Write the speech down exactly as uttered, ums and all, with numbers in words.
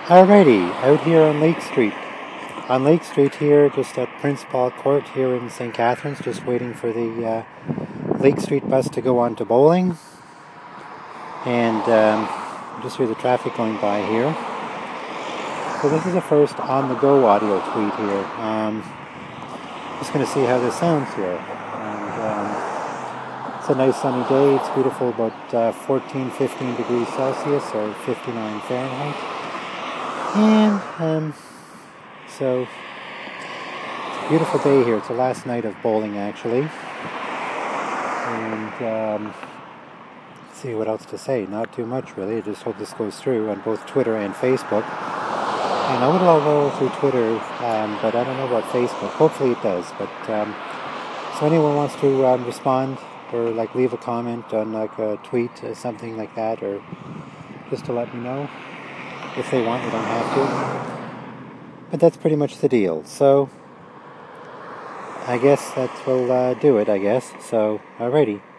Alrighty, out here on Lake Street. On Lake Street here, just at Prince Paul Court here in Saint Catharines, just waiting for the uh, Lake Street bus to go on to Bowling. And um, just hear the traffic going by here. So this is the first on-the-go audio tweet here. Um, just going to see how this sounds here. And um, it's a nice sunny day. It's beautiful, about uh, fourteen, fifteen degrees Celsius or fifty-nine Fahrenheit. And um, so it's a beautiful day here. It's the last night of bowling, actually. And um, let's see what else to say. Not too much, really. I just hope this goes through on both Twitter and Facebook. I know it'll all go through Twitter, um, but I don't know about Facebook. Hopefully it does. But um, so anyone wants to um, respond or like leave a comment on like a tweet or something like that, or just to let me know. If they want, they don't have to. But that's pretty much the deal. So I guess that will uh, do it, I guess. So, alrighty.